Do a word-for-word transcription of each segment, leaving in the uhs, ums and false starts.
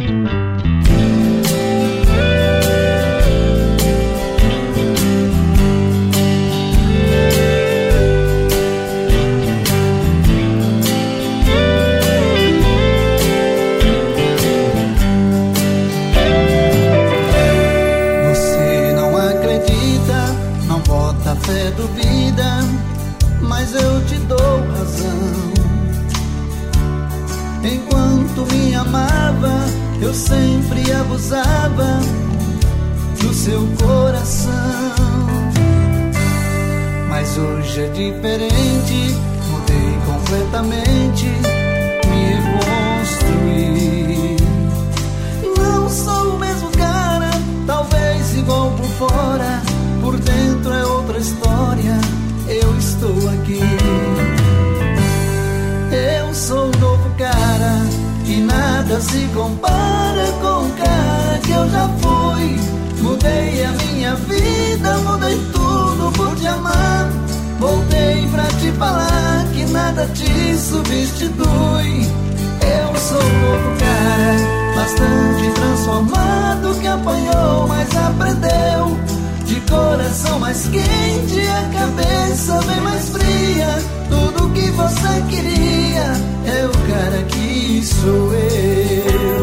Fé duvida, mas eu te dou razão. Enquanto me amava, eu sempre abusava do seu coração. Mas hoje é diferente, mudei completamente, me reconstruí. Não sou o mesmo cara, talvez igual por fora, por dentro é outra história, eu estou aqui. Eu sou um novo cara, e nada se compara com o cara que eu já fui. Mudei a minha vida, mudei tudo por te amar. Voltei pra te falar que nada te substitui. Eu sou um novo cara, bastante transformado, que apanhou, mas aprendeu. De coração mais quente, a cabeça bem mais fria. Tudo que você queria é o cara que sou eu.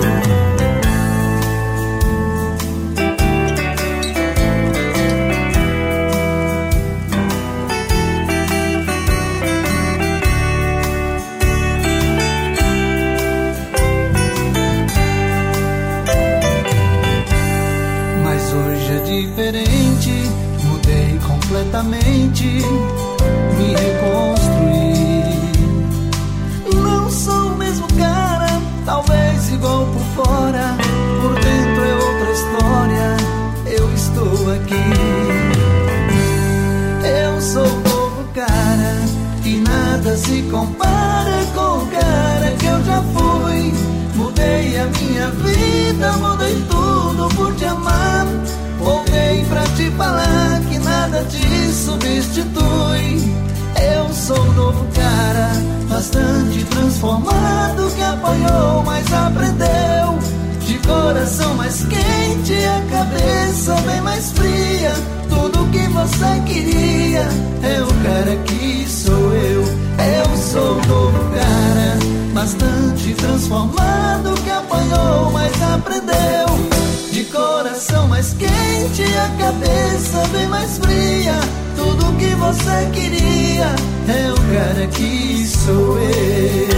Mas hoje é diferente, mudei completamente, me reconstruí. Não sou o mesmo cara, talvez igual por fora, por dentro é outra história, eu estou aqui. Eu sou um novo cara, e nada se compara com o cara que eu já fui. Mudei a minha vida, mudei tudo por te amar. Voltei pra te falar que nada te substitui. Eu sou um novo cara, bastante transformado, que apanhou, mas aprendeu. De coração mais quente, a cabeça bem mais fria. Tudo que você queria é o cara que sou eu. Eu sou um novo cara, bastante transformado, que apanhou, mas aprendeu. De coração mais quente, a cabeça bem mais fria. Tudo que você queria é o cara que sou eu.